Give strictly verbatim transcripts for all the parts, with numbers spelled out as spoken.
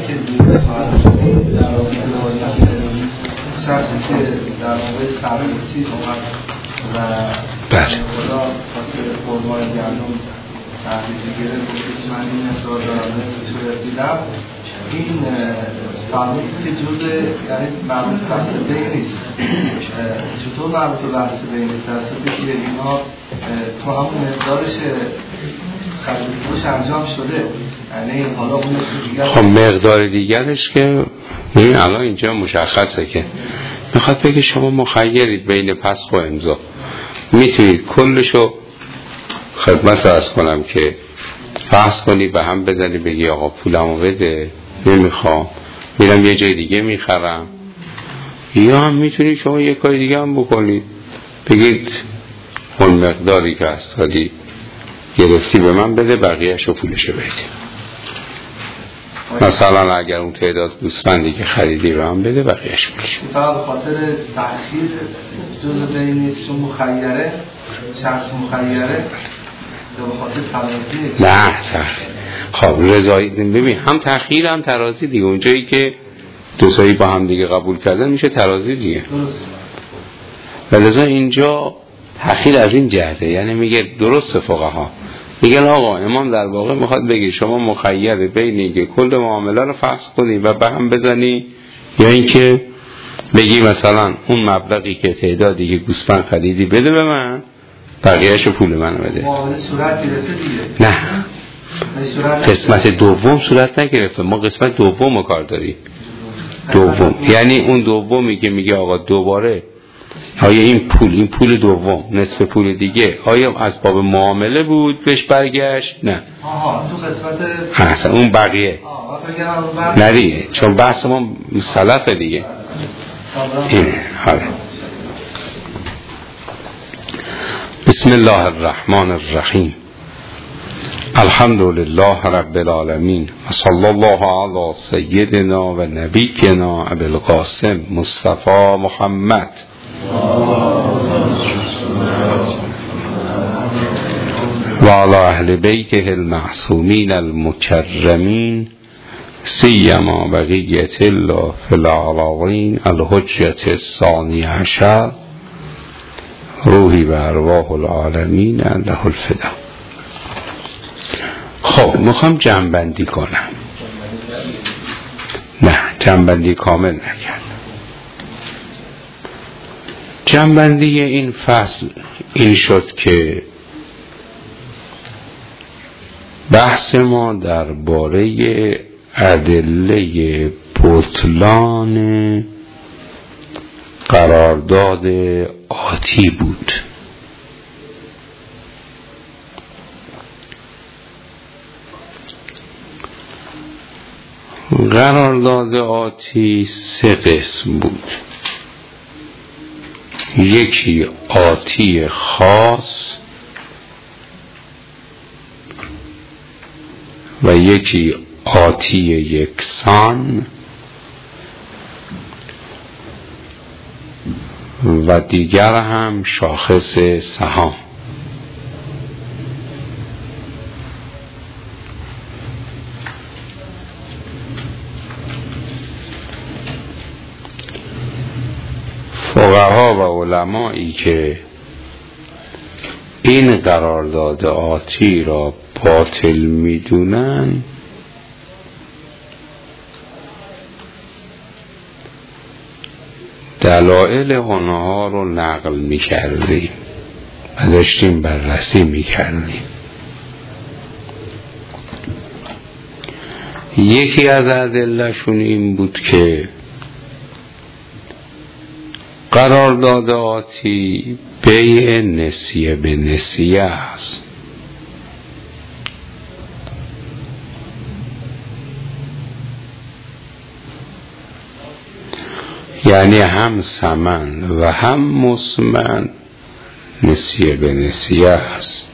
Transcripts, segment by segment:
که دیگه سوال در واقع شخصی که در واقع سرمسی اومد و خدا خاطر قربان گردون تحریزی گرفت و من این اصرار دارم نصف صورت دیدم این فرمودی که جزء یعنی مربوط به بحث بین نیست. چطور مربوط به بحث بین نیست؟ در صورتی که اینا تو همون مقدارش خریدوش انجام شده، یعنی حالا اون دیگر خب مقدار دیگرش که این الان اینجا مشخصه که میخواد بگه شما مخیرید بین پسخ و امضا، میتونید کلشو خدمت رو از کنم که فحص کنی به هم بزنی بگی آقا پولمو بده نمیخوام میرم یه جای دیگه میخرم، یا هم میتونید شما یه کاری دیگه هم بکنید بگید اون مقداری که از تالی گرفتی به من بده بقیهشو پولشو بده. مثلا اگر اون تعداد گوسفندی که خریدی به من بده بقیهش پولشو بده. فقط به خاطر تأخیر جزء بینیست چون مخیره شخص مخیره به خاطر ترازی نه تأخیر خب رضایی ببین هم تأخیر هم ترازی دیگه، اونجایی که دو تایی با هم دیگه قبول کردن میشه ترازی دیگه. درست. ولذا اینجا تأخیر از این جهته، یعنی میگه درست فقها میگن آقا امام در واقع میخواد بگه شما مخیره بین اینکه کل معامله رو فسخ کنی و به هم بزنی یا اینکه بگی مثلا اون مبلغی که تعدادی که گوسفند خریدی بده به من بقیه‌اشو پول من بده. معامله صورت گرفته دیگه. نه قسمت دوم صورت نگرفته، ما قسمت دوم رو کار داریم. دوم یعنی اون دومی که میگه آقا دوباره آیا این پول این پول دوم نصف پول دیگه آیا از باب معامله بود بهش برگشت؟ نه. آها تو قسمت اصلا اون بقیه نه دیگه، چون بحث ما سلفه دیگه. اینه حالا بسم الله الرحمن الرحیم الحمد لله رب العالمین و صلی الله علی سیدنا و نبینا ابی القاسم مصطفی محمد و علی اهل بیته المعصومین المکرمین سیما بقیت الله فی العالمین الحجة الثانی عشر روحی و ارواح العالمین له الفدا. خب میخوام جمع‌بندی کنم، نه جمع‌بندی کامل نکردم. جمع‌بندی این فصل این شد که بحث ما درباره ادله بطلان قرارداد آتی بود. قرارداد آتی سه قسم بود، یکی آتی خاص و یکی آتی یکسان و دیگر هم شاخص سهام. فقها و علمایی که این قرارداد آتی را باطل میدونن دلایل آنها رو نقل میکردیم و داشتیم بررسی میکردیم. یکی از ادله‌شون این بود که قرارداد آتی بیع نسیه به نسیه است، یعنی هم ثمن و هم مسمن نسیه به نسیه است.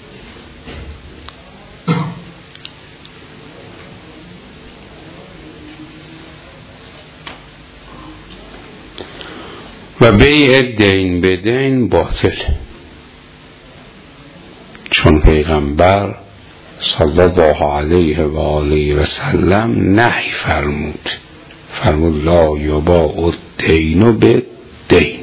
و بیع دین به دین باطل، چون پیغمبر صلی الله علیه و آله و سلم نهی فرمود، فرمود لا یباع الدین به دین.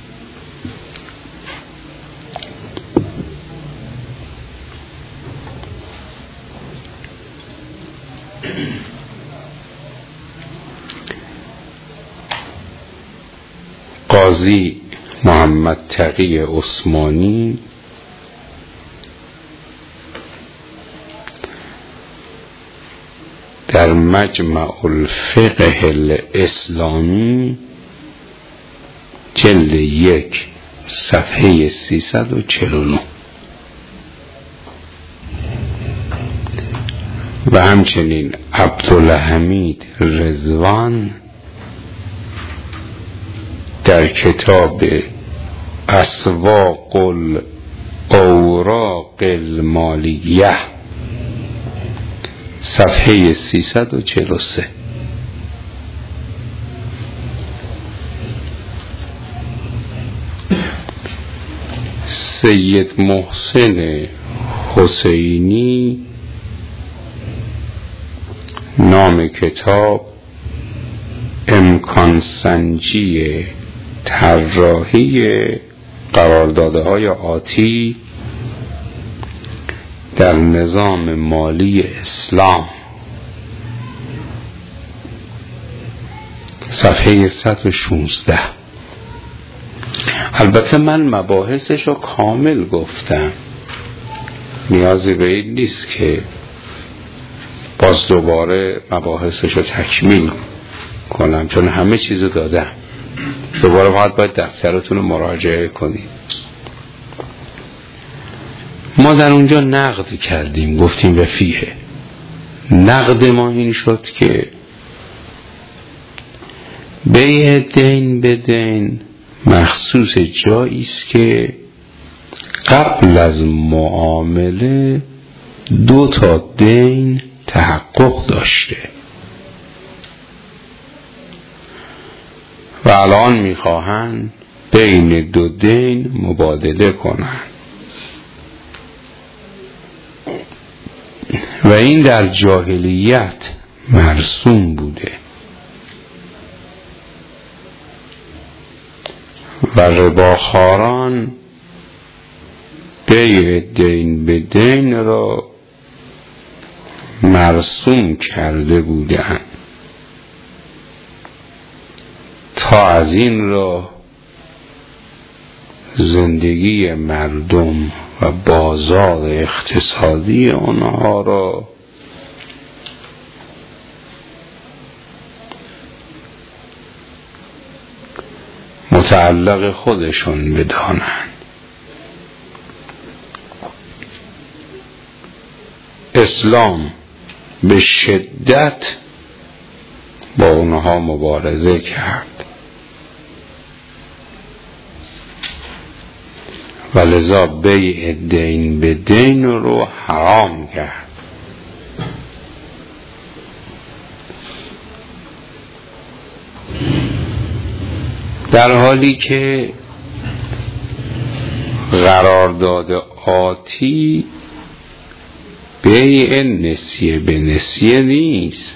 قاضی محمد تقی عثمانی در مجمع الفقه الاسلامی جلد یک صفحه سیصد و چهل و نه و همچنین عبدالحمید رضوان در کتاب اسواق الاوراق المالیه صفحه سیصد و چهل و سه. سید محسن حسینی نام کتاب امکان سنجی طراحی قراردادهای های آتی در نظام مالی اسلام صفحه صد و شانزده. البته من مباحثش رو کامل گفتم، نیازی به این نیست که باز دوباره مباحثش رو تکمیل کنم چون همه چیزو دادم. دوباره باید باید دفترتون رو مراجعه کنید. ما در اونجا نقد کردیم، گفتیم و فیه نقد ما این شد که بیع دین به دین مخصوص جایی است که قبل از معامله دو تا دین تحقق داشته و الان میخواهند بین دو دین مبادله کنند و این در جاهلیت مرسوم بوده و رباخواران بیع دین به دین را مرسوم کرده بودند تا از این را زندگی مردم و بازار اقتصادی آنها را متعلق خودشون بدانند. اسلام به شدت با اونها مبارزه کرد و لذا بیع دین به دین رو حرام کرد. در حالی که قرارداد آتی بیع نسیه به نسیه نیست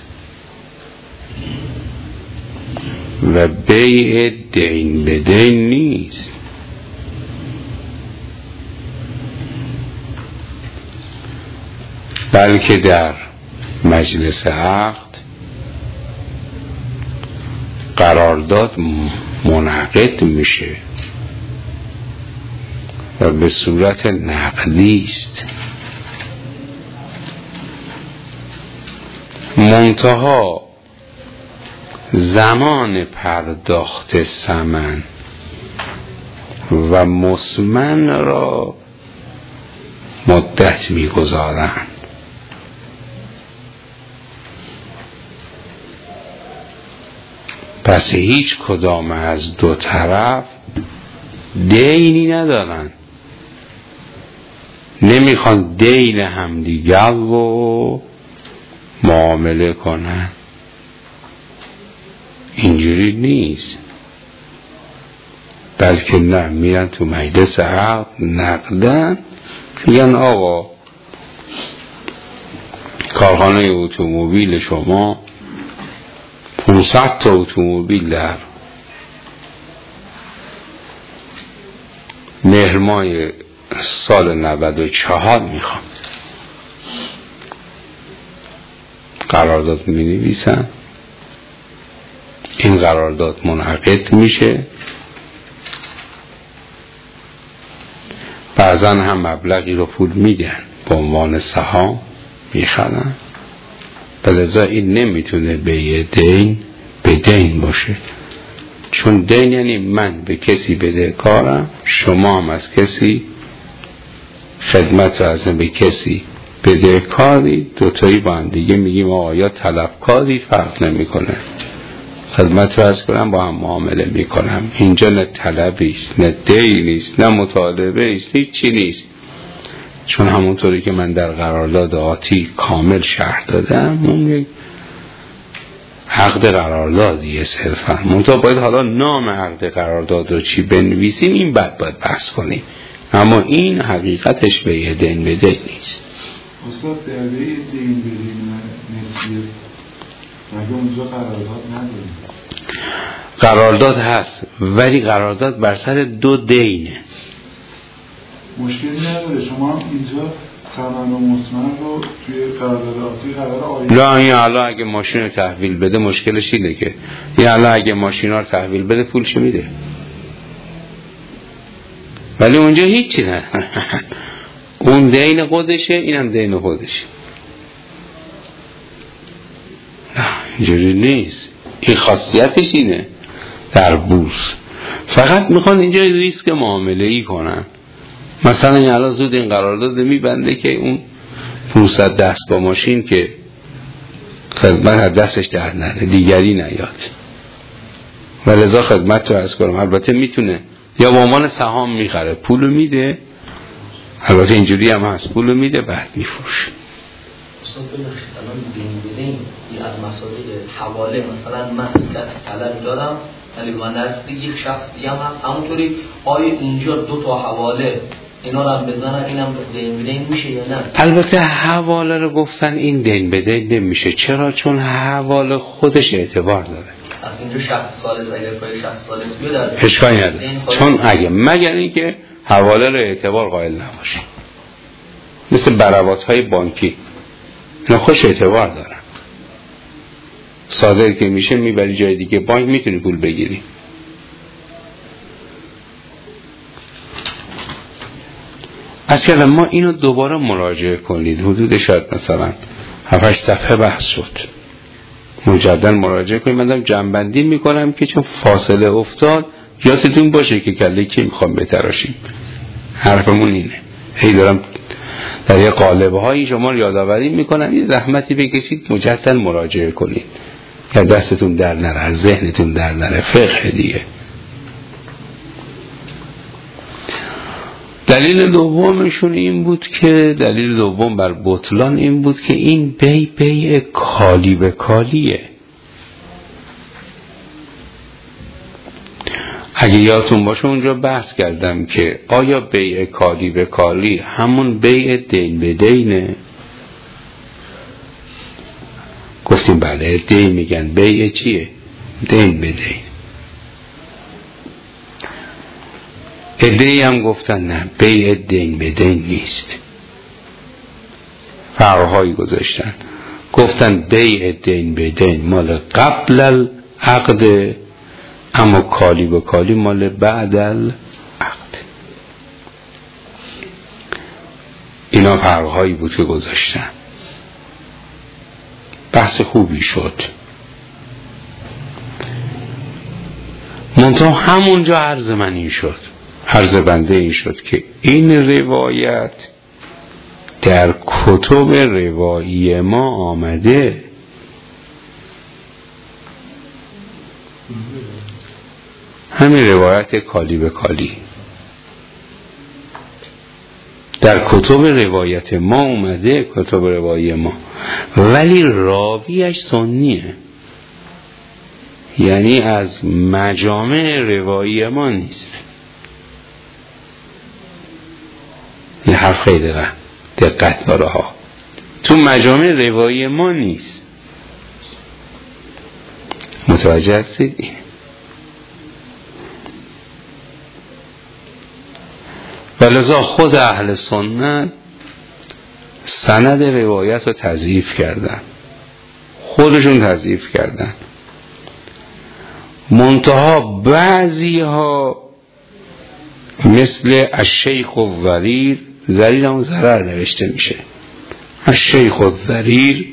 و بیع دین به دین نیست، بلکه در مجلس عقد قرارداد منعقد میشه و به صورت نقدی است. منتها زمان پرداخت ثمن و مسمن را مدت میگذارند. پس هیچ کدام از دو طرف دینی ندارن، نمیخوان دین همدیگر رو معامله کنن. اینجوری نیست، بلکه نه، میرن تو مجلس عقد نقدن، میگن آقا کارخانه اتومبیل شما پانصد تا اتومبیل در مهر ماه سال نود و چهار میخوام قرارداد می نویسن، این قرارداد منعقد میشه، بعضا هم مبلغی رو پول میدن به عنوان سهام میخرن، لذا این نمیتونه بیع دین به دین باشه، چون دین یعنی من به کسی بدهکارم، شما هم از کسی خدمت از به کسی بدهکاری، دوتایی با هم دیگه میگیم آقا یا طلبکاری، فرق نمیکنه، خدمت رو از کنم با هم معامله میکنم. اینجا نه طلبی است نه دینی است نه مطالبه است، هیچی نیست، چون همونطوری که من در قرارداد آتی کامل شرح دادم، اون یک عقد قراردادیه صرفا، منتها باید حالا نام عقد قرارداد رو چی بنویسیم این بعد باید بحث کنیم، اما این حقیقتش به دین به دین نیست. استاد در دین به دین نسیه مگه اونجا قرارداد نداریم؟ قرارداد هست ولی قرارداد بر سر دو دینه. مشکلی نداره، شما اینجا ثمن و مسمن رو توی قرارداد آتی قرار آید. لا این حالا اگه ماشین رو تحویل بده مشکلش اینه که این حالا اگه ماشین رو تحویل بده پول چه میده؟ ولی اونجا هیچی نه. اون دین خودشه اینم دین خودشه. نه اینجوری نیست، این خاصیتش اینه در بورس، فقط میخوان اینجا ریسک معامله ای کنن. مثلا این الان زود این قرارداد میبنده که اون پانصد دست با ماشین که خدمت دستش در نره دیگری نیاد، و لذا خدمت رو از کنم. البته میتونه یا به عنوان سهام میخره پولو میده، البته اینجوری هم هست پولو میده بعد میفروشه. اصلا ببخشید الان بین بینیم از مسائل حواله، مثلا من از طلب دارم ولی من نرسید یک شخص دیگه هم هست همونطوری، آیا اینجا دو تا حواله اینا رو هم بزنن اینم دین بدین میشه یا نه؟ البته حواله رو گفتن این دین بدین نمیشه. چرا؟ چون حواله خودش اعتبار داره. از اینجا شصت سال اگر پای شصت سال بیاد اشکالی نداره، چون اگه مگر اینکه حواله رو اعتبار قائل نباشه، مثل براوات های بانکی اینا خوش اعتبار دارن، صادر که میشه میبری جای دیگه بانک میتونی پول بگیری. از کردم ما اینو دوباره مراجعه کنید، حدود شاید مثلا هفت هشت صفحه بحث شد، مجددا مراجعه کنید. من دارم جنبندی میکنم که چون فاصله افتاد یادتون باشه که کله کی میخوام بتراشیم، حرفمون اینه. هی دارم در یه قالب هایی شما رو یادآوری میکنم یه زحمتی بکشید مجددا مراجعه کنید که دستتون در نره، از ذهنتون در نره، فقه دیگه. دلیل دومشون این بود که دلیل دوم بر بطلان این بود که این بی بی کالی به کالیه. اگه یادتون باشه اونجا بحث کردم که آیا بیع کالی به کالی همون بیع دین به دینه؟ گفتیم بله. دین میگن بیع چیه؟ دین به دین. ادهی هم گفتن نه بیع دین به دین نیست، فرق‌هایی گذاشتن، گفتن بیع دین به دین مال قبل العقد، اما کالی به کالی مال بعد العقد. اینا فرق‌هایی بود که گذاشتن. بحث خوبی شد. منتها همونجا عرض من این شد، عرض بنده این شد که این روایت در کتب روایی ما آمده، همین روایت کالی به کالی در کتب روایت ما اومده، کتب روایی ما، ولی راویش سنیه، یعنی از مجامع روایی ما نیست. این حرف خیلی دقت داره ها. تو مجامع روایی ما نیست. متوجه هستید؟ این ولذا خود اهل سنت سند روایت رو تضعیف کردن، خودشون تضعیف کردن. منتها بعضی ها مثل الشیخ الضریر، ضریر همون ضرر نوشته میشه، الشیخ الضریر،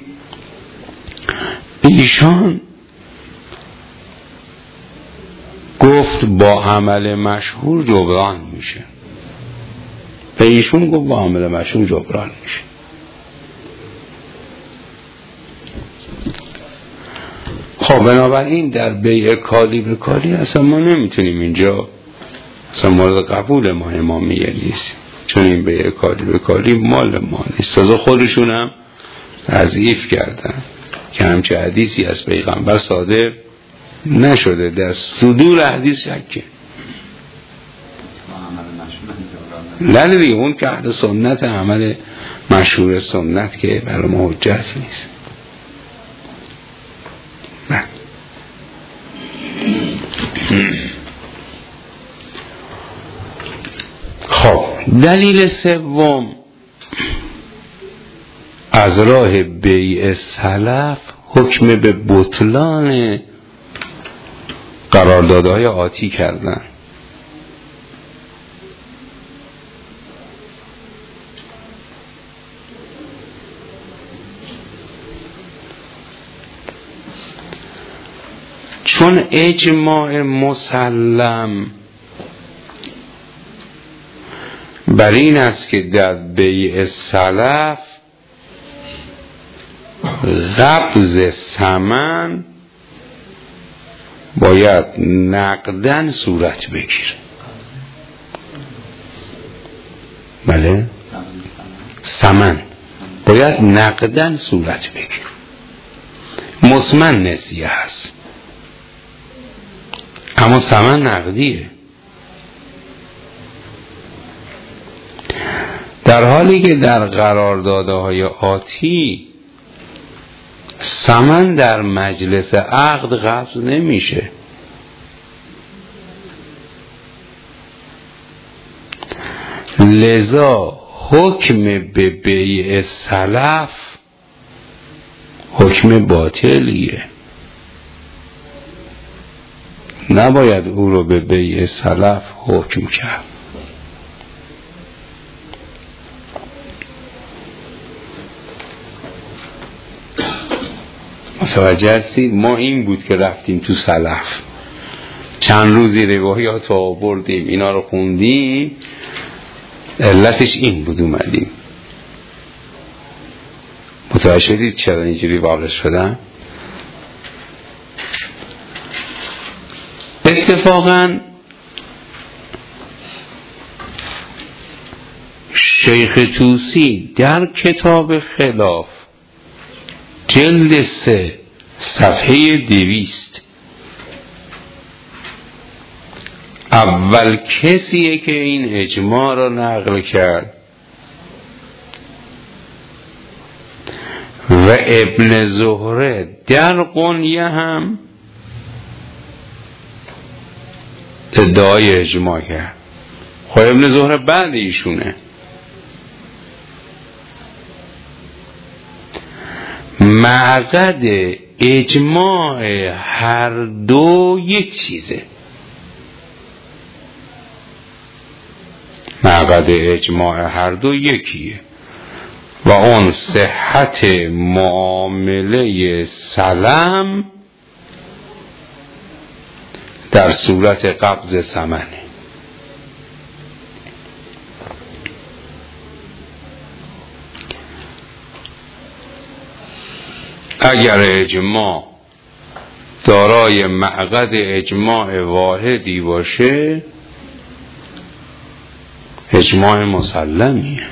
ایشان گفت با عمل مشهور جبران میشه، به ایشون گفت با عمل مشهور جبران میشه. خب بنابراین در بیع کالی به کالی اصلا ما نمیتونیم اینجا اصلا مورد قبول ما امامیه نیست، چون این بیع کالی به کالی مال ما نیست. تازه خودشون هم تضعیف کردن که همچه حدیثی از پیغمبر صادر نشده، در صدور حدیث شکه. نه دیگه اون که اهل سنت، عمل مشهور سنت که برای ما حجت نیست. نه. خب دلیل سوم از راه بیع سلف حکم به بطلان قراردادهای آتی کردن. چون اجماع مسلم بر این است که در بیع سلف قبض ثمن باید نقدن صورت بگیره. بله، ثمن باید نقدن صورت بگیره. مسمن نسیه هست اما ثمن نقدیه. در حالی که در قراردادهای آتی ثمن در مجلس عقد قبض نمیشه، لذا حکم به بیع سلف حکم باطلیه، نباید او رو به بیع سلف حکم کرد. متوجه هستید؟ ما این بود که رفتیم تو سلف، چند روزی روایات رو آوردیم، اینا رو خوندیم، علتش این بود اومدیم. متوجه شدید چرا اینجوری واقع شدن؟ اتفاقا شیخ طوسی در کتاب خلاف جلد سه صفحه دویست اول کسیه که این اجماع را نقل کرد و ابن زهره در قنیه هم ادعای اجماع کرد. خب ابن زهره بعد ایشونه. معقد اجماع هر دو یک چیزه. معقد اجماع هر دو یکیه و اون صحت معامله سلم در صورت قبض ثمنه. اگر اجماع دارای معقد اجماع واحدی باشه اجماع مسلمیه،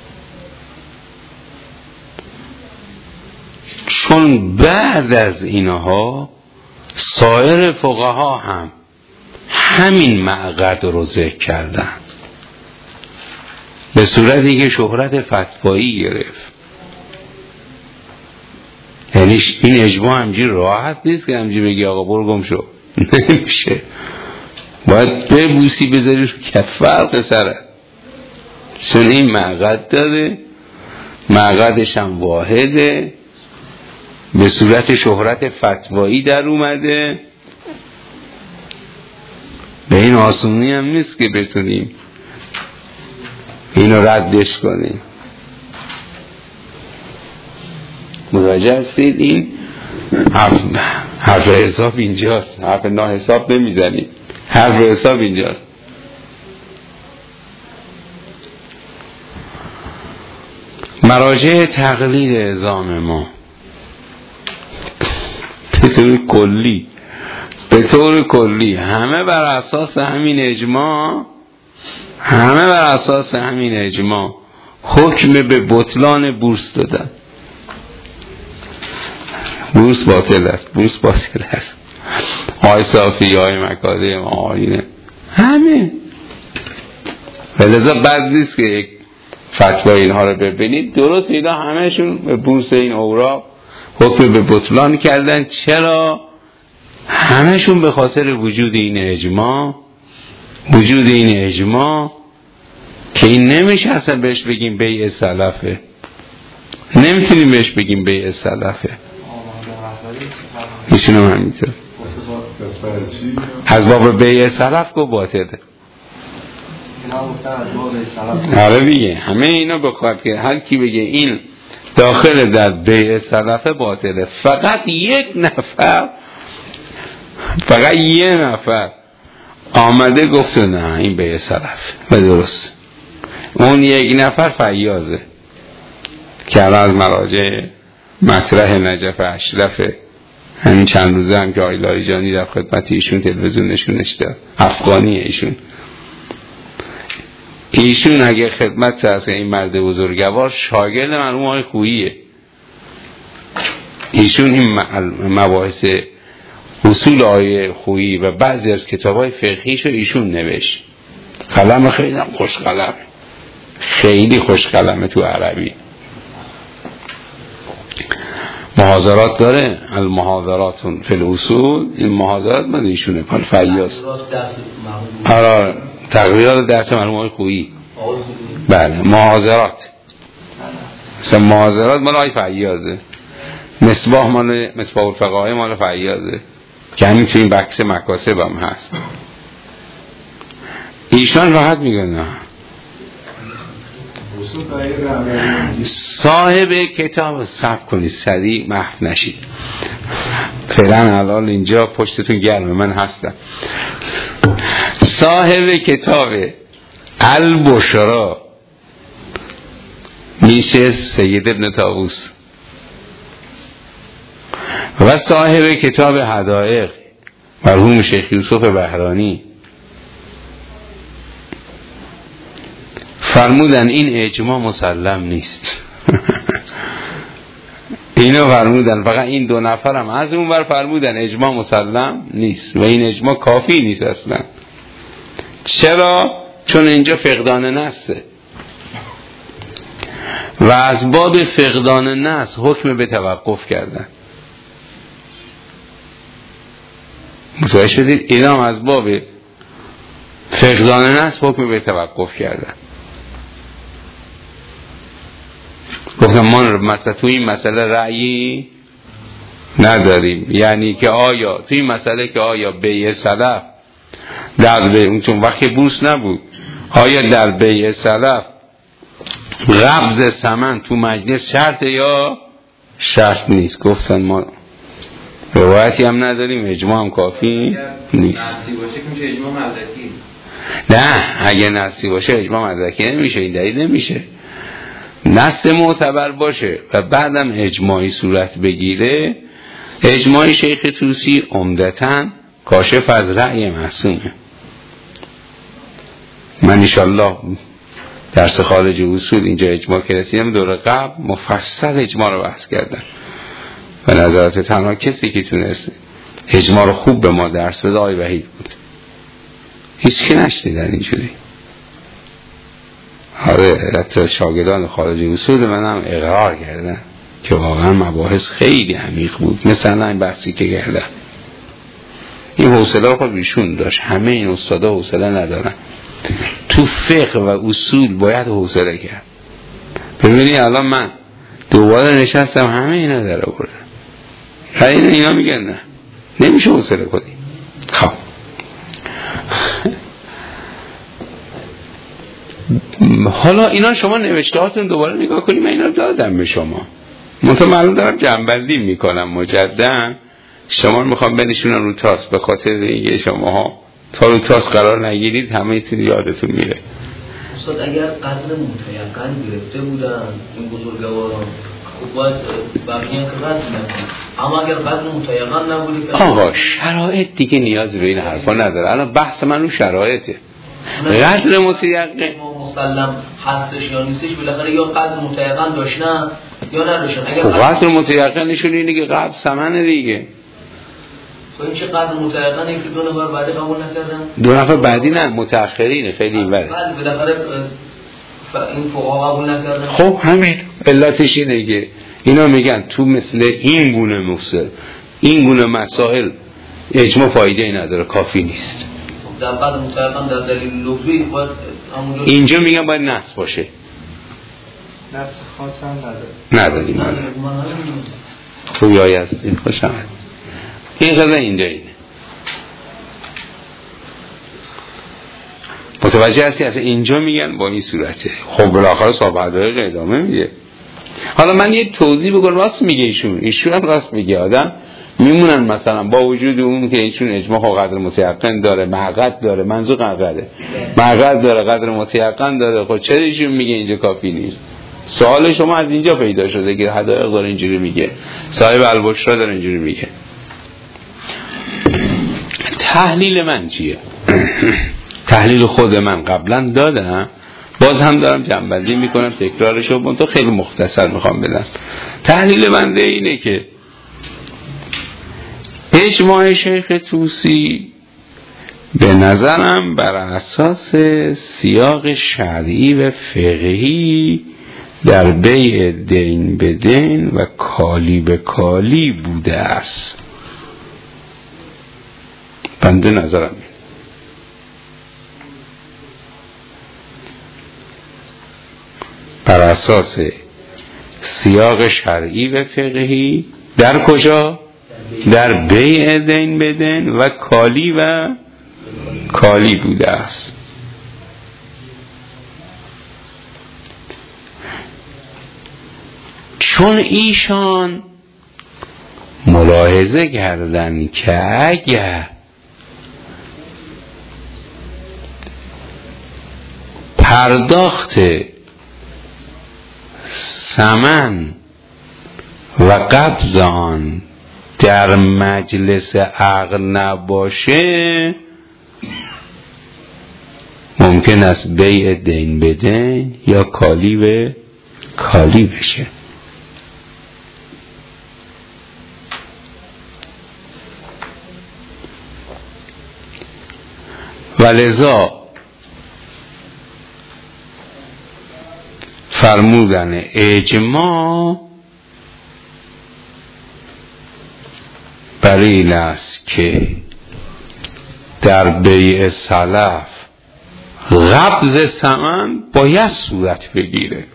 چون بعد از اینها سایر فقها هم همین معقد رو ذکر کردن به صورتی که شهرت فتوایی گرفت. یعنی این اجماع همجوری راحت نیست که همجوری بگی آقا برو گم شو. نمیشه، باید ببوسی بذاری رو کف فرق سره، چون این مقعد داره، مقعدش هم واحده، به صورت شهرت فتوایی در اومده، به این آسونی هم نیست که بتونیم اینو ردش کنیم. متوجه هستید؟ این حرف, حرف حساب اینجاست، حرف ناحساب نمیزنیم، حرف حساب اینجاست. مراجع تقلید اعزام ما به طور کلی به طور کلی همه بر اساس همین اجماع همه بر اساس همین اجماع حکم به بطلان بورس دادن. بورس باطل است، بورس باطل است. آی صافی، آی مکاده، آینه، همه. ولذا بد نیست که یک فتوای اینها رو ببینید. درست اینا همهشون به بورس این اوراق حکم به بطلان کردن. چرا؟ همهشون به خاطر وجود این اجماع وجود این اجماع که این نمیشه اصلا بهش بگیم بیع سلفه، نمیتونیم بهش بگیم بیع سلفه. ایشون هم همینطور از باب بیع سلف گو باطله. آره دیگه، همه اینا بخواد که هر کی بگه این داخل در بیع سلفه باطله. فقط یک نفر فقط یه نفر آمده گفته نه این بیع سلف و درست. اون یک نفر فیاضه که از مراجع مطرح نجف اشرفه. همین چند روزه هم که آقای لاریجانی در خدمت ایشون تلویزیون نشونش داد، افغانیه ایشون. ایشون اگه خدمت از این مرد بزرگوار شاگرد مرحوم آقای خوییه. ایشون این مباحث اصول آقای خویی و بعضی از کتاب‌های فقهیشو ایشون نوشت. قلم خیلی خوش قلم، خیلی خوش قلمه تو عربی. محاضرات داره، المحاضراتون فی الاصول. این محاضرات من ایشونه پال فیاض. آره، تقریرات درس مرحوم آقای خویی. بله، محاضرات. مثلا محاضرات مال آقای فیاضه. مصباح مال مصباح الفقاهه مال فیاضه که همین تو این بکس مکاسب هم هست. ایشان راحت میگن نه. صاحب کتاب صبر کنید، سریع محو نشید. فعلا الان اینجا پشتتون گرمه، من هستم. صاحب کتاب البشرا میشه سید ابن طاووس و صاحب کتاب حدائق مرحوم شیخ یوسف بهرانی. فرمودن این اجماع مسلم نیست. اینو فرمودن، فقط این دو نفرم از اون بر فرمودن اجماع مسلم نیست و این اجماع کافی نیست اصلا. چرا؟ چون اینجا فقدان نسه و از باب فقدان نس حکم به توقف کردن. متوجه شدید؟ اینا هم از باب فقدان نس حکم به توقف کردن. گفتم ما مثلا تو این مسئله رأیی نداریم، یعنی که آیا تو این مسئله که آیا بیع سلف در بیع، چون وقتی بورس نبود، آیا در بیع سلف قبض ثمن تو مجلس شرط یا شرط نیست. گفتن ما روایتی هم نداریم، اجماع هم کافی نیست. نه، اگه نصی باشه اجماع مدرکی نمیشه، این دلیل نمیشه. نص معتبر باشه و بعدم اجماعی صورت بگیره. اجماعی شیخ طوسی عمدتاً کاشف از رأی معصومه. من انشالله درس خارج اصول اینجا اجماع که رسیدم، دور قبل مفصل اجماع رو بحث کردن و نظرات تنها کسی که تونست اجماع رو خوب به ما درس بده آقای وحید بود. هیچ که نشنیدن اینجوری. آره، حتی شاگردان خارج اصول من هم اقرار کردن که واقعا مباحث خیلی عمیق بود، مثلا این بحثی که کردن. این حوصله خود ایشون داشت، همه این استادا حوصله ندارن. تو فقه و اصول باید حوصله کرد. ببینید الان من دوباره نشستم همه اینا در آوردم، خیلی اینا میگن نه نمیشه حوصله کنی. خب حالا اینا شما نوشته هاتون دوباره نگاه کنیم، من اینا دادم به شما، منطقه معلوم دارم جنبندی میکنم مجدد، شما رو میخوام بنشونم رو تاس، به خاطر اینکه شما ها تا رو تاس قرار نگیرید همه ایتون یادتون میره. استاد اگر قدر متیقن گرفته بودن این بزرگواران خب باید بقیه که قدر نکنن، اما اگر قدر متیقن نبودی آقا شرایط دیگه نیاز به این حرفا نداره. الان بحث من رو شرایطه. قدر متیقن مسلم هستش یا نیستش، بالاخره یا قدر متیقن داشتن یا نداشتن. اگر قدر متیقن نشون اینه که قبل ثمنه دیگه. خب این چه قدر متیقنه که دو نفر بعدی قبول نکردن؟ دو نفر بعدی نه، متأخرینه، خیلی اینوره. بعد بالاخره این فقها قبول نکردن. خب همین علتش اینه که اینا میگن تو مثل این گونه مفصل این گونه مسائل اجماع فایده نداره، کافی نیست. در قدر متیقن در دلیل لغوی باید همونجا اینجا میگن باید نص باشه. نص خاص هم نداره. نداریم نداره. خوبی هستیم، خوش آمد. این قضا اینجا اینه. متوجه هستی؟ اصلا اینجا میگن با این صورته. خب بالاخره صحبت دقیقه ادامه میده. حالا من یه توضیح بگم، راست میگه ایشون ایشون هم راست میگه. آدم میمونن مثلا با وجود اون که ایشون اجماع و قدر متیقن داره، معقد داره، منظور قدره، معقد داره، قدر متیقن داره، خب چرا ایشون میگه اینجا کافی نیست؟ سوال شما از اینجا پیدا شده که حدائق داره اینجوری میگه، صاحب البشرا داره اینجوری میگه. تحلیل من چیه؟ تحلیل خود من قبلا دادم، باز هم دارم جنبندی میکنم، تکرارشو من تو خیلی مختصر میخوام بدم. تحلیل من اینه که اجماع شیخ طوسی به نظرم بر اساس سیاق شرعی و فقهی در بیع دین به دین و کالی به کالی بوده است. بنده نظرم بر اساس سیاق شرعی و فقهی در کجا؟ در بیع دین به دین و کالی و کالی بوده است. چون ایشان ملاحظه کردن که اگر پرداخت ثمن و قبض آن در مجلس عقد نباشه، ممکن است بیع دین به دین یا کالی به کالی بشه. ولذا فرمودن اجماع بر این است که در بیع سلف قبض ثمن باید صورت بگیره.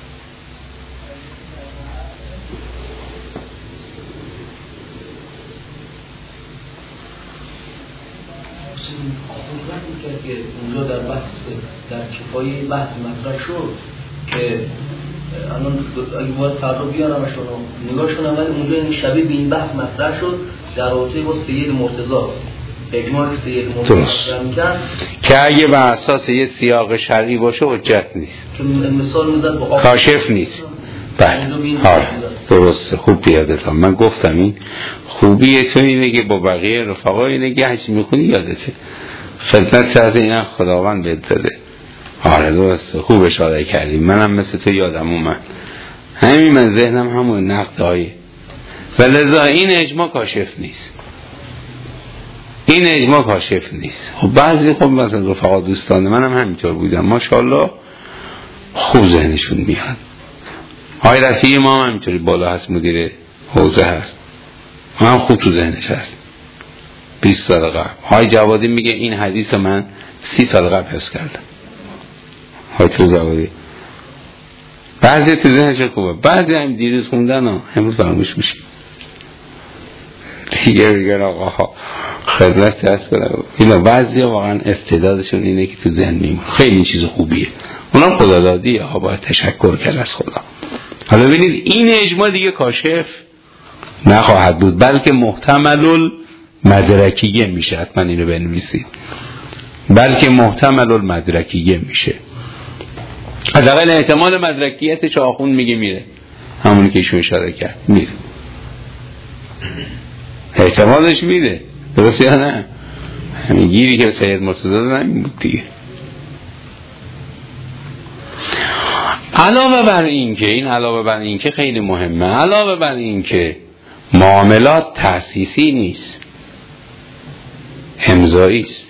که اونجا در بحث در کفایی بحث مطرح شد که الان اگه باید فردا بیارمشون رو نگاش کنم، ولی اونجا این شبیه به این بحث مطرح شد در رابطه با سید مرتضی، اجماع سید مرتضی مطرح می‌کرد که اگه بر اساس یه سیاق شرعی باشه حجت نیست، که مثال میزد با کاشف نیست. بله درسته، خوب بیادتم. من گفتم این خوبی تو اینه که با بقیه رفقا اینه که هرچی میخونی یادته، خدمت از این خداوند بهت داده. آره درسته، خوب اشاره کردی، منم مثل تو یادم اومد، همین من ذهنم همون نقد هایی. ولذا این اجماع کاشف نیست، این اجماع کاشف نیست. خب بعضی خب مثلا رفقا دوستان منم همینطور بودم، ماشاءالله خوب ذهنشون میاد. های رفیعی ما هم همینطوری بالا هست، مدیر حوزه هست، من خوب تو ذهنش هست. بیست سال قبل های جوادی میگه این حدیث من سی سال قبل حفظ کردم. های تو جوادی بعضی تو ذهنش خوبه، بعضی هم دیروز خوندن و امروز فراموش میشه. دیگه میگن آقا خدمت دست کنم اینا. بعضی ها واقعا استعدادشون اینه که تو ذهن میمونه، خیلی این چیز خوبیه، اونا خدا دادیه ها، باید تشکر کرد از خدا. حالا ببینید این اجماع دیگه کاشف نخواهد بود، بلکه محتمل المدرکیه میشه. حتما اینو بنویسید، بلکه محتمل المدرکیه میشه. حداقل احتمال مدرکیتش آخوند میگه میره، همونی که ایشون اشاره کرد میره، احتمالش میده. درست یا نه؟ همین گیری که سید مرتضی دادن بود دیگه. علاوه بر این که این علاوه بر این که خیلی مهمه، علاوه بر این که معاملات تأسیسی نیست، امضایی است.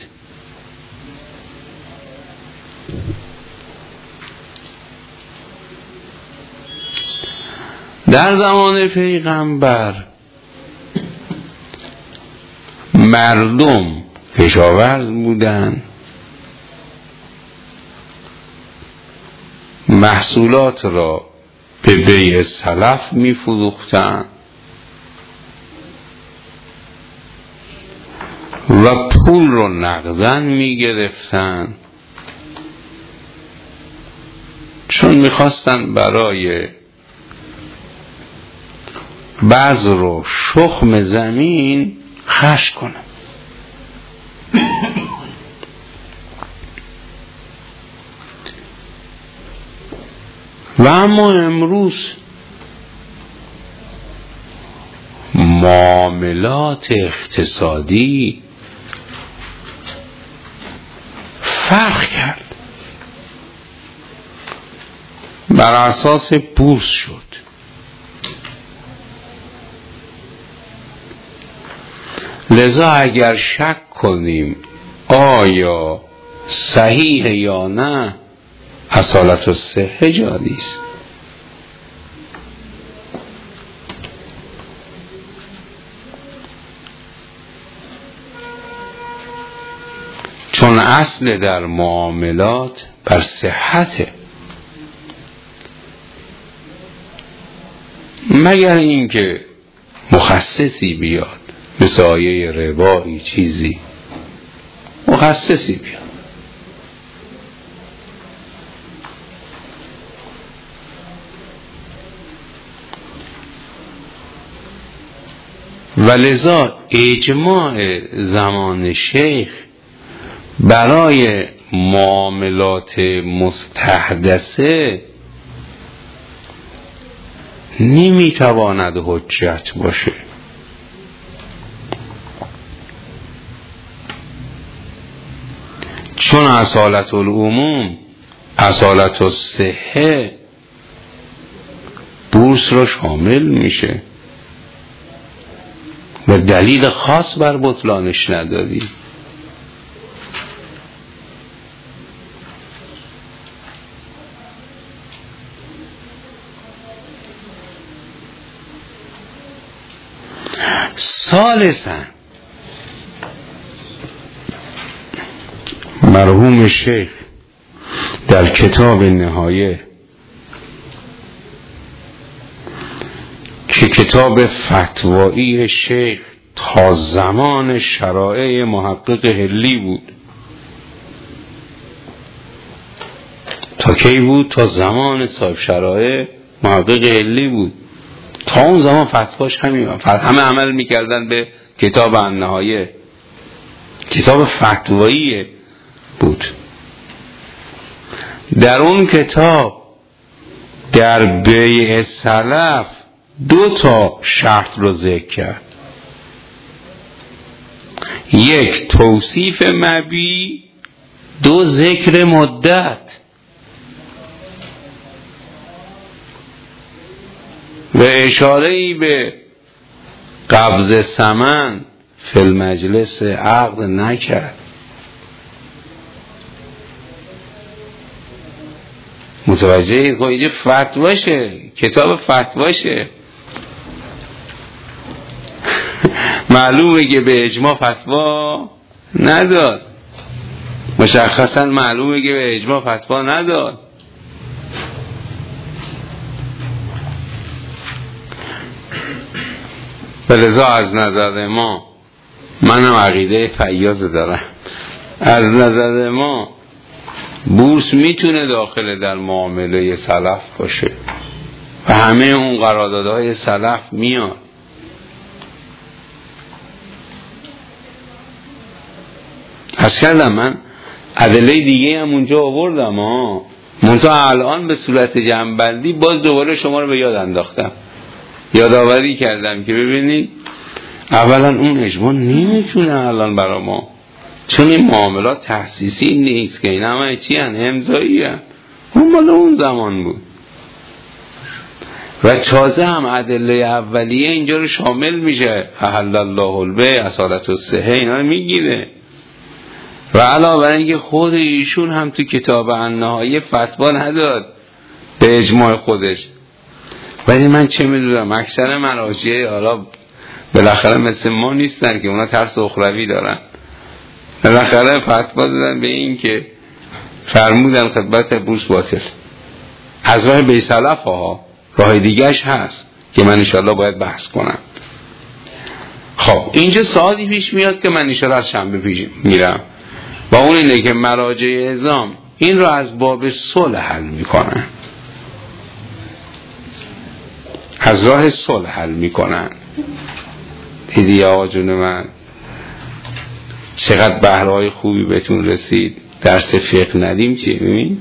در زمان پیغمبر مردم کشاورز بودن، محصولات را به بیع سلف می فروختن و پول را نقدن می گرفتن، چون می خواستن برای بذر و شخم زمین خرج کنن. و اما امروز معاملات اقتصادی فرق کرد، بر اساس بورس شد. لذا اگر شک کنیم آیا صحیح یا نه، اصالت و صحه جاری است. چون اصل در معاملات بر صحته، مگر اینکه مخصصی بیاد، مثل آیه ربایی چیزی مخصصی بیاد. و لذا اجماع زمان شیخ برای معاملات مستحدثه نمیتواند حجت باشه، چون اصالت العموم، اصالت الصحه بورس را شامل میشه و دلیل خاص بر بطلانش نداری. ثالثاً مرحوم شیخ در کتاب نهایه که کتاب فتوایی شیخ تا زمان شرائع محقق هلی بود، تا کی بود؟ تا زمان صاحب شرائع محقق هلی بود. تا اون زمان فتواش همین، همه عمل میکردن به کتاب النهایه، کتاب فتوایی بود. در اون کتاب در بیع سلف دو تا شرط رو ذکر کرد، یک توصیف مبیع، دو ذکر مدت. و اشاره‌ای به قبض ثمن فی المجلس عقد نکرد. متوجه خب اینجا فتواشه، کتاب فتواشه. معلومه که به اجماع فتوا نداد، مشخصا معلومه که به اجماع فتوا نداد. ولذا از نظر ما، منم عقیده فیاض دارم، از نظر ما بورس میتونه داخل در معامله سلف باشه و همه اون قراردادهای سلف میاد. از کردم من ادله دیگه هم اونجا آوردم ها، منتها الان به صورت جمع‌بندی باز دوباره شما رو به یاد انداختم، یادآوری کردم که ببینید اولا اون اجماع نمیتونه الان برا ما، چون این معاملات تحسیسی نیست که این همه چی هن؟ امضایی هن. اون مال اون زمان بود و تازه هم ادله اولیه اینجا رو شامل میشه، احل الله البیع، اصالت الصحه، اینا رو میگیره. و علاوه بر اینکه خود ایشون هم تو کتاب النهایه فتوا نداد به اجماع خودش، ولی من چه میدونم اکثر مراجع حالا بالاخره مثل ما نیستن که اونا ترس اخروی دارن، بالاخره فتوا دادن به این که فرمودن خدمت بورس باطل از راه بی سلف ها. راه دیگهش هست که من انشالله باید بحث کنم. خب اینجا سوالی پیش میاد که من انشالله از شنبه پیش میرم و اون اینه که مراجع اعظام این رو از باب صلح حل میکنن، از راه صلح حل میکنن. دیدی آقا جون من چقدر بهرهای خوبی بهتون رسید، درس فقه ندیم چی؟ ببین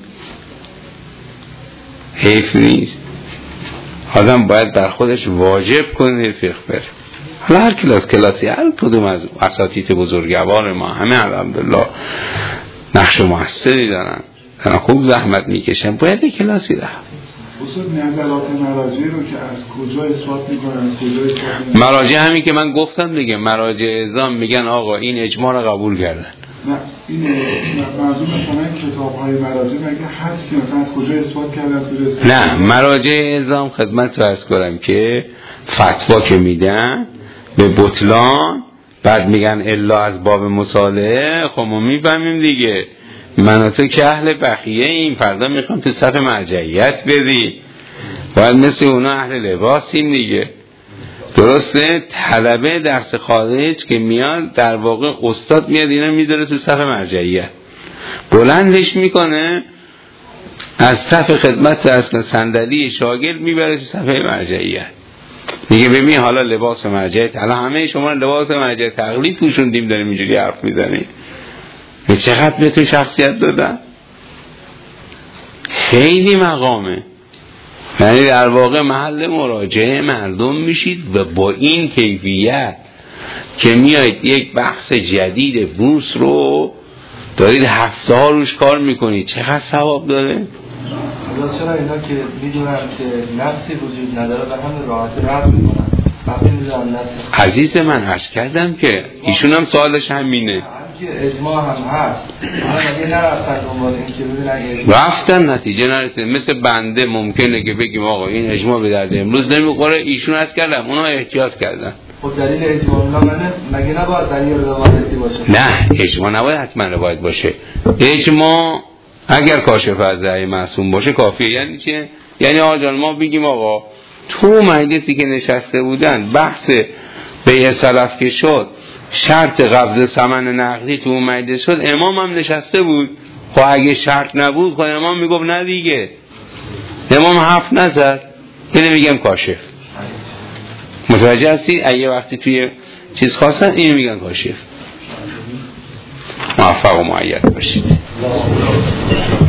حیف نیست، آدم باید در خودش واجب کنه فقه بره. حالا هر کلاس کلاسی، هر کدوم از اساتید بزرگوار ما همه الحمدلله نقش موثری دارن، خوب زحمت میکشن، باید کلاسی رفت. اصول نظرات مراجع رو که از کجا اثبات میکنن، از کجا اثبات میکنن؟ مراجع همین که من گفتم دیگه، مراجع اعظام میگن آقا این اجماع رو قبول کردن. نه این منظور مثلا کتاب‌های مراجع مگه هست که مثلا از کجا اثبات کردن، از کجا اثبات؟ نه مراجع اعظام خدمت رو عرض کنم که فتوا که میدن به بطلان، بعد میگن الا از باب مصالحه. خب ما میفهمیم دیگه، من و تو که اهل بخیه این فردا میخوام تو صف مرجعیت بدی، باید مثل اونا اهل لباسیم دیگه. درسته؟ طلبه درس خارج که میاد در واقع استاد میاد اینا میذاره تو صف مرجعیت، بلندش میکنه از صف خدمت اصلا صندلی شاگرد میبره تو صف مرجعیت، میگه ببین حالا لباس مرجعیت، حالا همه شما لباس مرجعیت تقلید پوشوندیم داریم اینجوری حرف میزنیم. چقدر به تو شخصیت دادن؟ خیلی مقامه. یعنی در واقع محل مراجعه مردم میشید و با این کیفیت که میایید یک بحث جدید بورس رو دارید هفته ها روش کار میکنید، چقدر ثواب داره؟ چرا اینا که میدونن که نفسی وجود نداره و همه راحت رد میکنن وقتی میدونن نفس؟ عزیز من عرض کردم که ایشون هم سوالش همینه که اجماع هم هست، اما اگه نرفتن دنبال این که ببینن اجماع رفتن نتیجه نرسید. مثل بنده ممکنه که بگیم آقا این اجماع به درد امروز نمیخوره، ایشون عرض کردم اونا احتیاط کردن. خب دلیل اجماع اونا منه مگه نباید دلیل روایتی باشه؟ نه اجماع نباید حتما روایت باشه. اجماع اگر کاشف از رأی معصوم باشه کافیه. یعنی چیه؟ یعنی آقا جان ما بگیم آقا تو مجلسی که نشسته بودن بحث بیع سلف که شد، شرط قبض ثمن نقدی تو اون مجلس شد، امام هم نشسته بود. خب اگه شرط نبود خب امام میگفت نه دیگه، امام حرف نزد، اینو میگم کاشف. متوجه هستی؟ اگه وقتی توی چیز خواستن اینو میگن کاشف. موفق و مؤید باشید.